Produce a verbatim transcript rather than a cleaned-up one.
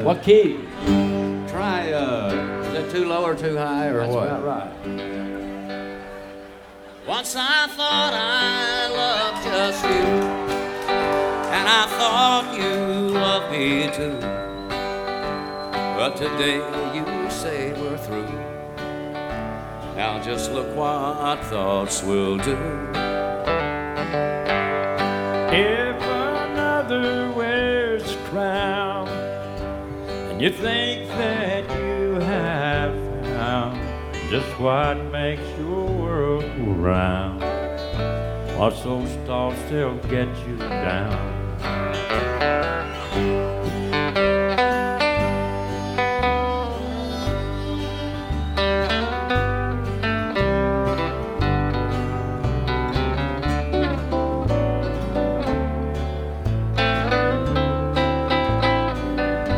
What key? Try, uh, is that too low or too high or That's what? about right. Once I thought I loved just you, and I thought you loved me too. But today you say we're through. Now just look what thoughts will do. If another wears a crown, and you think that you have found just what makes your world go round, watch those thoughts, they'll get you down.